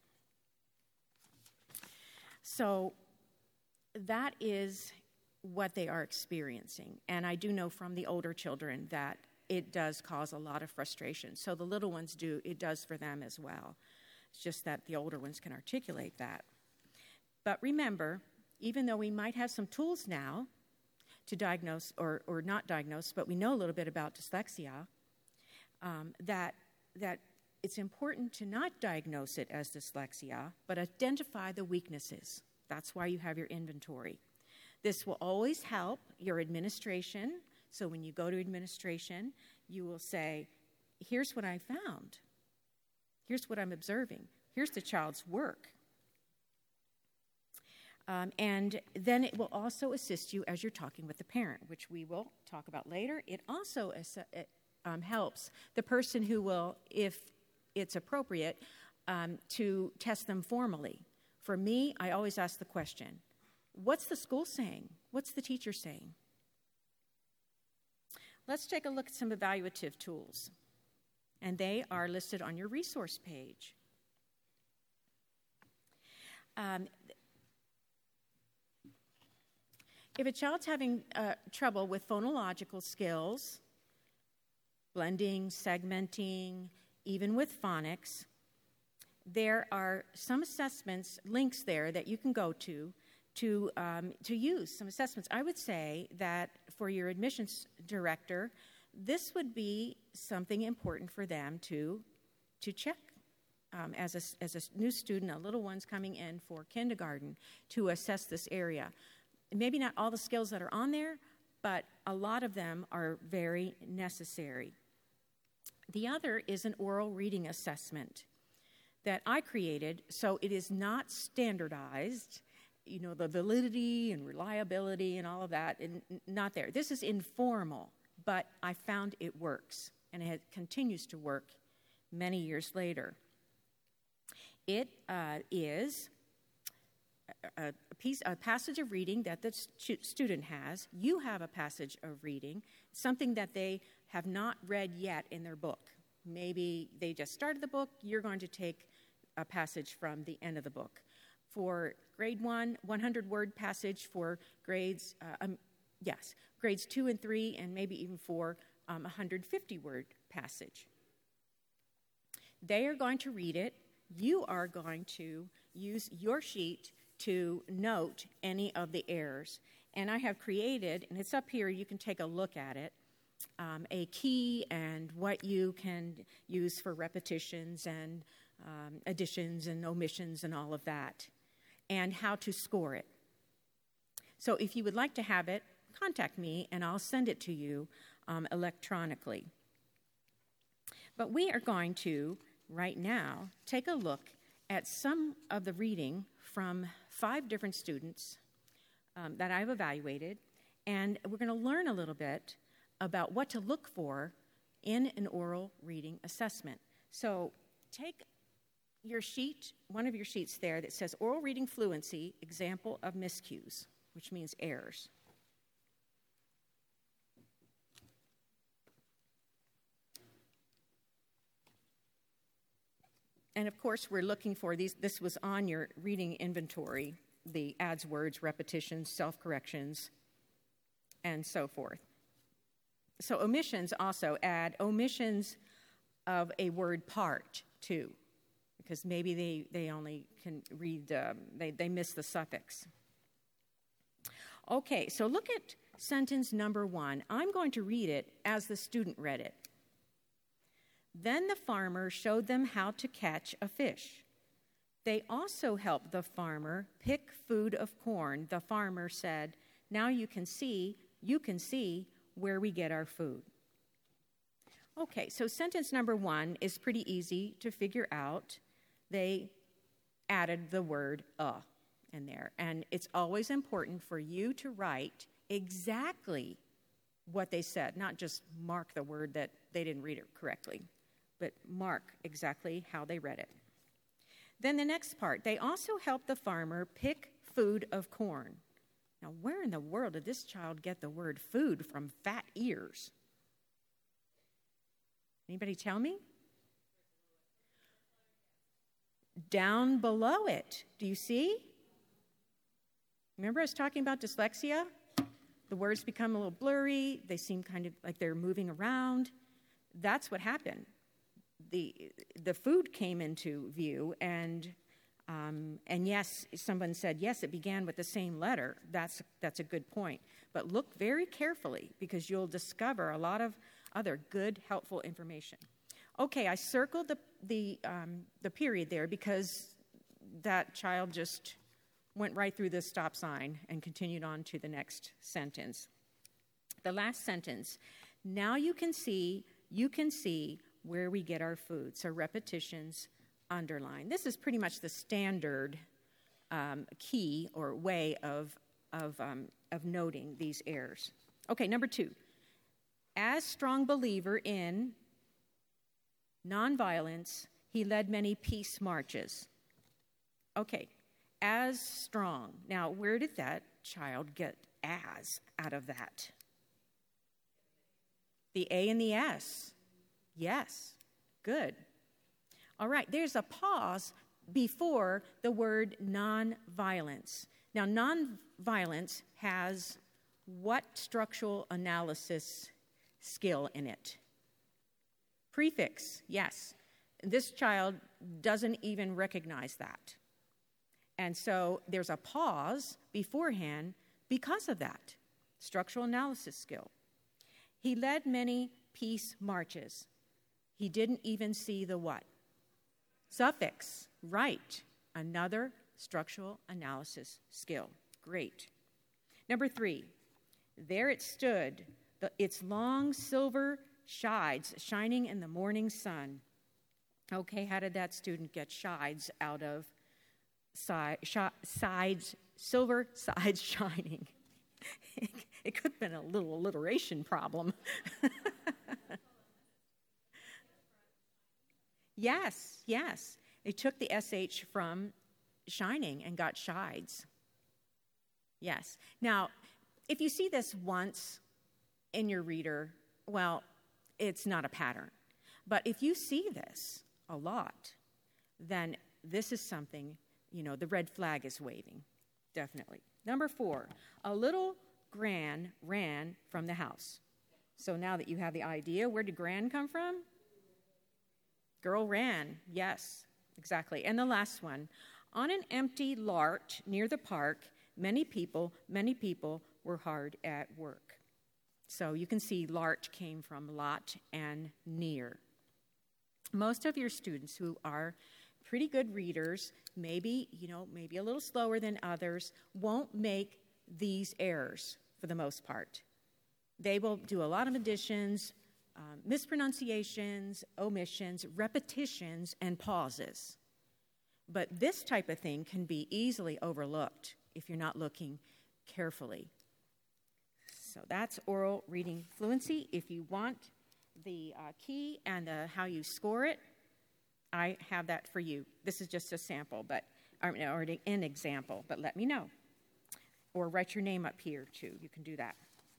So that is what they are experiencing. And I do know from the older children that it does cause a lot of frustration. So the little ones do, it does for them as well. It's just that the older ones can articulate that. But remember, even though we might have some tools now to diagnose, or, or not diagnose, but we know a little bit about dyslexia, um, that, that it's important to not diagnose it as dyslexia, but identify the weaknesses. That's why you have your inventory. This will always help your administration. So when you go to administration, you will say, here's what I found. Here's what I'm observing. Here's the child's work. Um, and then it will also assist you as you're talking with the parent, which we will talk about later. It also ass- it, um, helps the person who will, if it's appropriate, um, to test them formally. For me, I always ask the question, what's the school saying? What's the teacher saying? Let's take a look at some evaluative tools. And they are listed on your resource page. Um, If a child's having uh, trouble with phonological skills, blending, segmenting, even with phonics, there are some assessments, links there that you can go to to, um, to use some assessments. I would say that for your admissions director, this would be something important for them to, to check. Um, as, a, as a new student, a little one's coming in for kindergarten, to assess this area. Maybe not all the skills that are on there, but a lot of them are very necessary. The other is an oral reading assessment that I created, so it is not standardized, you know, the validity and reliability and all of that, and not there. This is informal, but I found it works, and it continues to work many years later. It uh, is a, a piece, a passage of reading that the stu- student has. You have a passage of reading, something that they have not read yet in their book. Maybe they just started the book. You're going to take a passage from the end of the book. For grade one, one hundred word passage. For grades, uh, um, yes, grades two and three, and maybe even four, um, one hundred fifty word passage. They are going to read it. You are going to use your sheet to note any of the errors. And I have created, and it's up here, you can take a look at it, um, a key and what you can use for repetitions and um, additions and omissions and all of that, and how to score it. So if you would like to have it, contact me and I'll send it to you um, electronically. But we are going to, right now, take a look at some of the reading from five different students um, that I've evaluated, and we're going to learn a little bit about what to look for in an oral reading assessment. So take your sheet, one of your sheets there that says Oral Reading Fluency, Example of Miscues, which means errors. And of course, we're looking for these. This was on your reading inventory, the adds words, repetitions, self-corrections, and so forth. So omissions also add omissions of a word part too, because maybe they, they only can read, um, they, they miss the suffix. Okay, so look at sentence number one. I'm going to read it as the student read it. Then the farmer showed them how to catch a fish. They also helped the farmer pick food of corn. The farmer said, now you can see, you can see where we get our food. Okay, so sentence number one is pretty easy to figure out. They added the word "uh" in there. And it's always important for you to write exactly what they said, not just mark the word that they didn't read it correctly, but mark exactly how they read it. Then the next part, they also helped the farmer pick food of corn. Now, where in the world did this child get the word food from fat ears? Anybody tell me? Down below it. Do you see? Remember I was talking about dyslexia? The words become a little blurry. They seem kind of like they're moving around. That's what happened. The the food came into view, and um, and yes, someone said, yes, it began with the same letter. That's, that's a good point. But look very carefully, because you'll discover a lot of other good, helpful information. Okay, I circled the the um, the period there because that child just went right through the stop sign and continued on to the next sentence. The last sentence, now you can see, you can see where we get our food. So repetitions, underline. This is pretty much the standard um, key or way of, of, um, of noting these errors. Okay, number two. As strong believer in nonviolence, he led many peace marches. Okay, as strong. Now, where did that child get as out of that? The A and the S. Yes, good. All right, there's a pause before the word nonviolence. Now, nonviolence has what structural analysis skill in it? Prefix, yes. This child doesn't even recognize that. And so there's a pause beforehand because of that structural analysis skill. He led many peace marches. He didn't even see the what? Suffix, right. Another structural analysis skill. Great. Number three, there it stood, the, its long silver Shides, shining in the morning sun. Okay, how did that student get shides out of si- sh- sides, silver sides shining? It could have been a little alliteration problem. Yes, yes. They took the S H from shining and got shides. Yes. Now, if you see this once in your reader, well, it's not a pattern. But if you see this a lot, then this is something, you know, the red flag is waving, definitely. Number four, a little Gran ran from the house. So now that you have the idea, where did Gran come from? Girl ran, yes, exactly. And the last one, on an empty lot near the park, many people, many people were hard at work. So you can see Lart came from lot and near. Most of your students who are pretty good readers, maybe, you know, maybe a little slower than others, won't make these errors for the most part. They will do a lot of additions, um, mispronunciations, omissions, repetitions, and pauses. But this type of thing can be easily overlooked if you're not looking carefully. So that's oral reading fluency. If you want the uh, key and the, how you score it, I have that for you. This is just a sample, but or, or an example, but let me know. Or write your name up here, too. You can do that.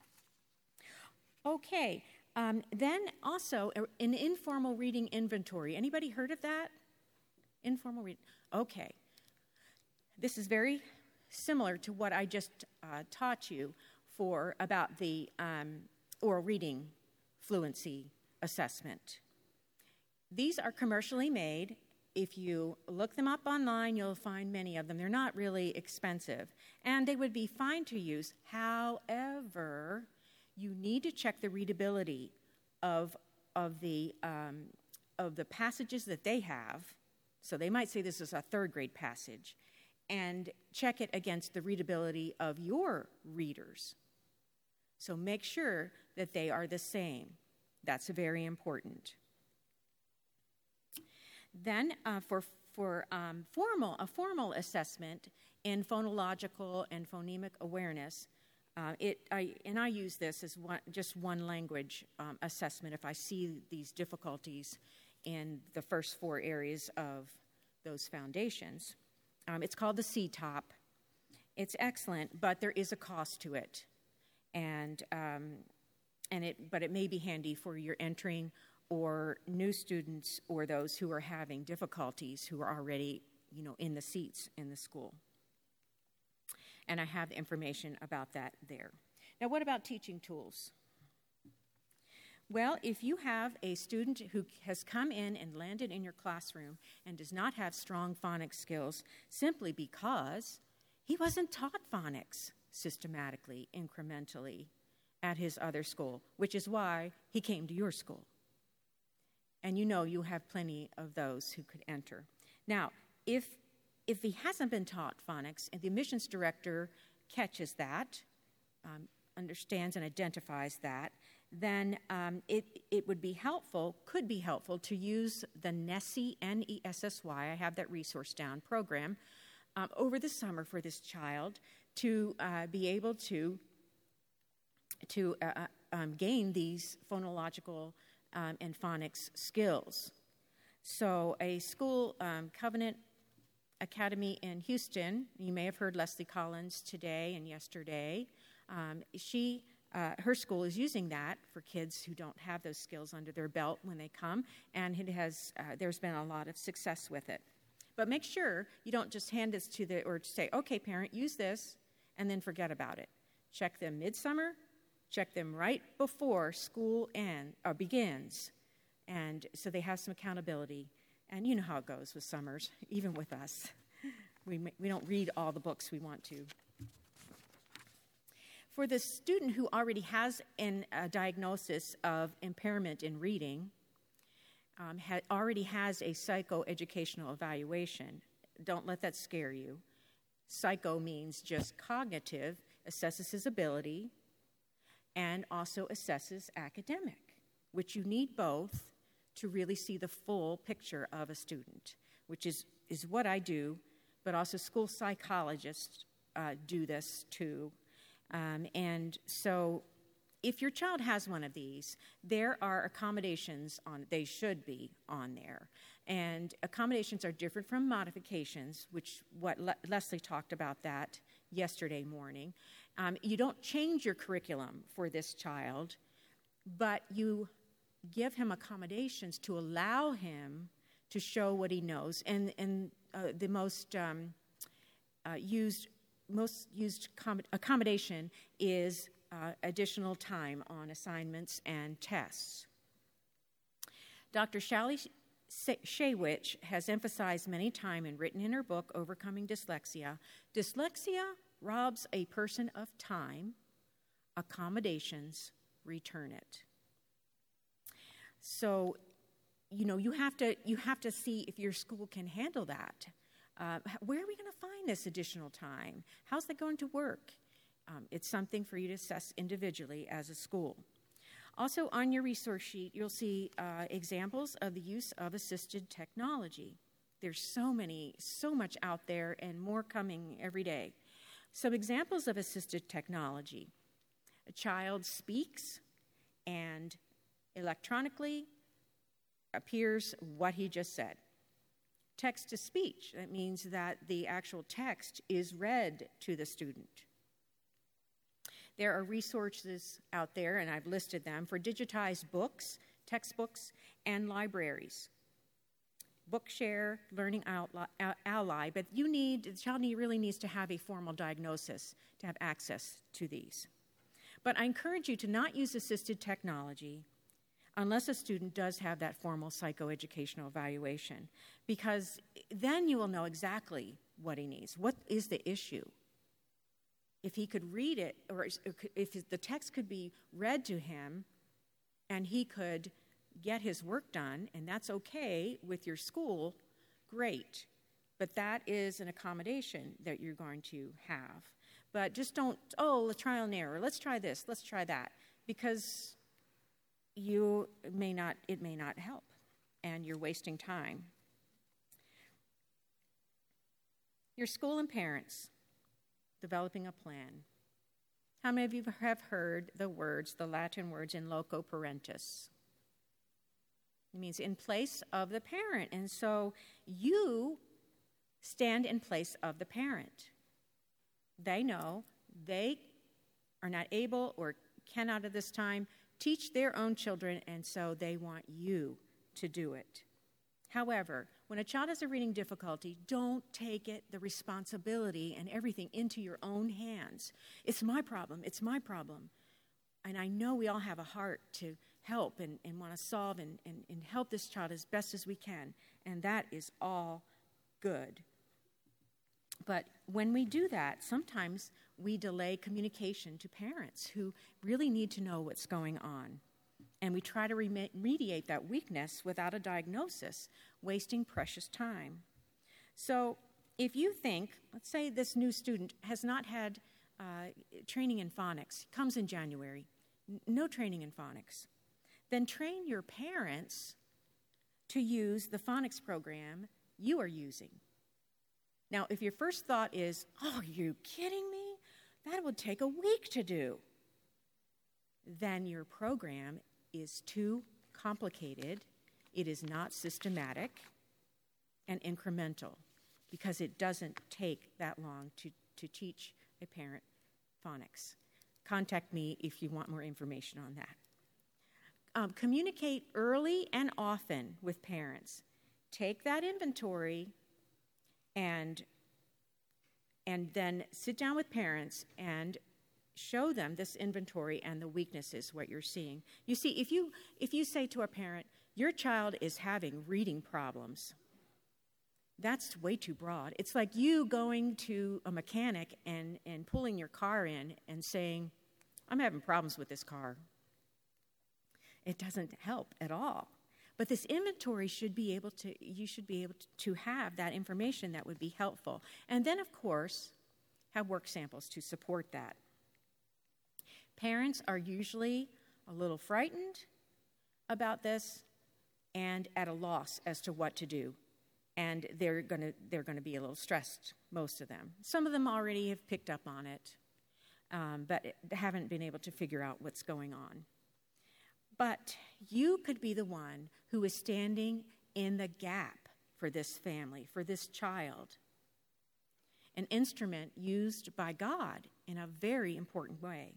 Okay. Um, then also, an informal reading inventory. Anybody heard of that? Informal reading. Okay. This is very similar to what I just uh, taught you for about the um, oral reading fluency assessment. These are commercially made. If you look them up online, you'll find many of them. They're not really expensive, and they would be fine to use. However, you need to check the readability of, of, the, um, of the passages that they have. So they might say this is a third grade passage, and check it against the readability of your readers. So make sure that they are the same. That's very important. Then uh, for, for um, formal, a formal assessment in phonological and phonemic awareness, uh, it, I, and I use this as one, just one language um, assessment if I see these difficulties in the first four areas of those foundations. Um, it's called the C TOP. It's excellent, but there is a cost to it. And, um, and it, but it may be handy for your entering or new students or those who are having difficulties who are already, you know, in the seats in the school. And I have information about that there. Now, what about teaching tools? Well, if you have a student who has come in and landed in your classroom and does not have strong phonics skills simply because he wasn't taught phonics systematically, incrementally at his other school, which is why he came to your school. And you know you have plenty of those who could enter. Now, if if he hasn't been taught phonics and the admissions director catches that, um, understands and identifies that, then um, it, it would be helpful, could be helpful to use the NESSY, N E S S Y, I have that resource down, program um, over the summer for this child to uh, be able to, to uh, um, gain these phonological um, and phonics skills. So a school, um, Covenant Academy in Houston, you may have heard Leslie Collins today and yesterday, um, she Uh, her school is using that for kids who don't have those skills under their belt when they come, and it has. Uh, there's been a lot of success with it. But make sure you don't just hand this to the, or say, okay, parent, use this, and then forget about it. Check them midsummer, check them right before school end, or begins, and so they have some accountability. And you know how it goes with summers, even with us. We, we don't read all the books we want to. For the student who already has an, a diagnosis of impairment in reading, um, ha- already has a psychoeducational evaluation, don't let that scare you. Psycho means just cognitive, assesses his ability, and also assesses academic. which you need both to really see the full picture of a student, which is, is what I do, but also school psychologists uh, do this too. Um, and so if your child has one of these, there are accommodations on, they should be on there. And accommodations are different from modifications, which what Le- Leslie talked about that yesterday morning. Um, you don't change your curriculum for this child, but you give him accommodations to allow him to show what he knows. And, and uh, the most um, uh, used most used com- accommodation is uh, additional time on assignments and tests. Doctor Shally Shaywitch has emphasized many times and written in her book, Overcoming Dyslexia, dyslexia robs a person of time, accommodations return it. So, you know, you have to you have to see if your school can handle that. Uh, where are we going to find this additional time? How's that going to work? Um, it's something for you to assess individually as a school. Also, on your resource sheet, you'll see uh, examples of the use of assisted technology. There's so many, so much out there, and more coming every day. Some examples of assisted technology. A child speaks and electronically appears what he just said. Text-to-speech, that means that the actual text is read to the student. There are resources out there, and I've listed them, for digitized books, textbooks, and libraries. Bookshare, Learning Ally, but you need, the child really needs to have a formal diagnosis to have access to these. But I encourage you to not use assisted technology unless a student does have that formal psychoeducational evaluation, because then you will know exactly what he needs. What is the issue? If he could read it, or if the text could be read to him, and he could get his work done, and that's okay with your school, great. But that is an accommodation that you're going to have. But just don't, oh, let's trial and error. Let's try this, let's try that, because you may not, it may not help, and you're wasting time. Your school and parents, developing a plan. How many of you have heard the words, the Latin words, in loco parentis? It means in place of the parent. And so you stand in place of the parent. They know they are not able or cannot at this time teach their own children, and so they want you to do it. However, when a child has a reading difficulty, don't take it, the responsibility and everything, into your own hands. It's my problem, it's my problem. And I know we all have a heart to help and, and want to solve and, and, and help this child as best as we can, and that is all good. But when we do that, sometimes we delay communication to parents who really need to know what's going on. And we try to remediate that weakness without a diagnosis, wasting precious time. So if you think, let's say this new student has not had uh, training in phonics, comes in January, n- no training in phonics, then train your parents to use the phonics program you are using. Now, if your first thought is, oh, are you kidding me? That would take a week to do. Then your program is too complicated, it is not systematic and incremental, because it doesn't take that long to, to teach a parent phonics. Contact me if you want more information on that. Um, communicate early and often with parents. Take that inventory and, and then sit down with parents and show them this inventory and the weaknesses, what you're seeing. You see, if you if you say to a parent, your child is having reading problems, that's way too broad. It's like you going to a mechanic and, and pulling your car in and saying, I'm having problems with this car. It doesn't help at all. But this inventory should be able to, you should be able to have that information that would be helpful. And then, of course, have work samples to support that. Parents are usually a little frightened about this and at a loss as to what to do. And they're going to they're going to be a little stressed, most of them. Some of them already have picked up on it, um, but haven't been able to figure out what's going on. But you could be the one who is standing in the gap for this family, for this child. An instrument used by God in a very important way.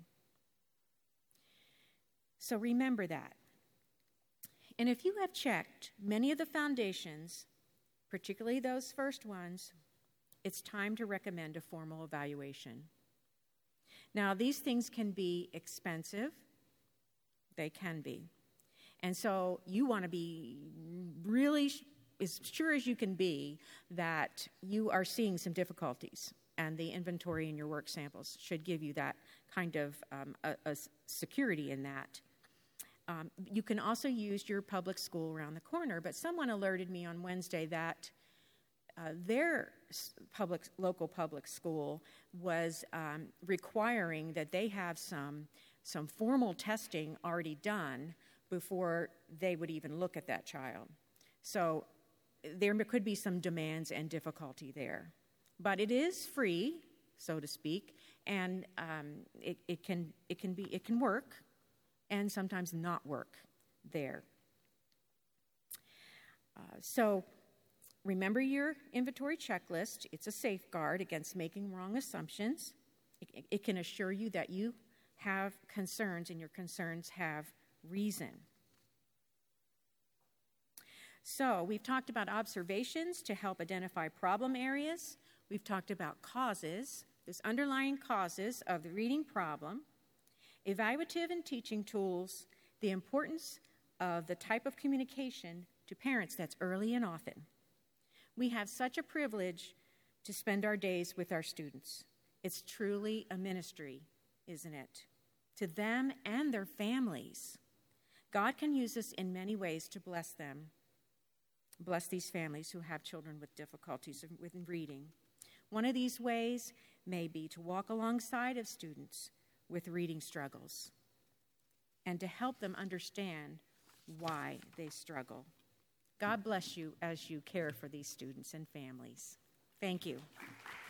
So remember that. And if you have checked many of the foundations, particularly those first ones, it's time to recommend a formal evaluation. Now, these things can be expensive. They can be. And so you want to be really as sure as you can be that you are seeing some difficulties, and the inventory in your work samples should give you that kind of um, a, a security in that. Um, you can also use your public school around the corner, but someone alerted me on Wednesday that uh, their public, local public school was um, requiring that they have some, some formal testing already done before they would even look at that child. So there could be some demands and difficulty there. But it is free, so to speak, and um, it, it can it can be it can work, and sometimes not work there. Uh, so remember your inventory checklist. It's a safeguard against making wrong assumptions. It, it can assure you that you have concerns, and your concerns have reason. So we've talked about observations to help identify problem areas. We've talked about causes, this underlying causes of the reading problem, evaluative and teaching tools, the importance of the type of communication to parents that's early and often. We have such a privilege to spend our days with our students. It's truly a ministry, isn't it? To them and their families. God can use us in many ways to bless them. Bless these families who have children with difficulties with reading. One of these ways may be to walk alongside of students with reading struggles and to help them understand why they struggle. God bless you as you care for these students and families. Thank you.